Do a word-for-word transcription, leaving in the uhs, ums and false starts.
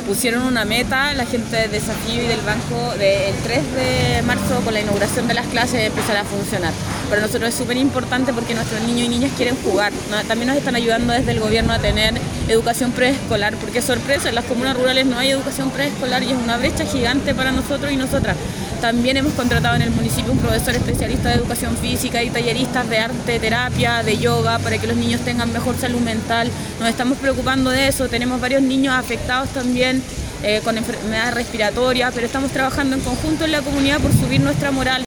pusieron una meta, la gente de Desafío y del Banco, del tres de marzo con la inauguración de las clases empezar a funcionar. Para nosotros es súper importante porque nuestros niños y niñas quieren jugar, ¿no? También nos están ayudando desde el gobierno a tener educación preescolar, porque sorpresa, en las comunas rurales no hay educación preescolar y es una brecha gigante para nosotros y nosotras. También hemos contratado en el municipio un profesor especialista de educación física y talleristas de arte, terapia, de yoga, para que los niños tengan mejor salud mental. Nos estamos preocupando de eso, tenemos varios niños afectados también eh, con enfermedades respiratorias, pero estamos trabajando en conjunto en la comunidad por subir nuestra moral.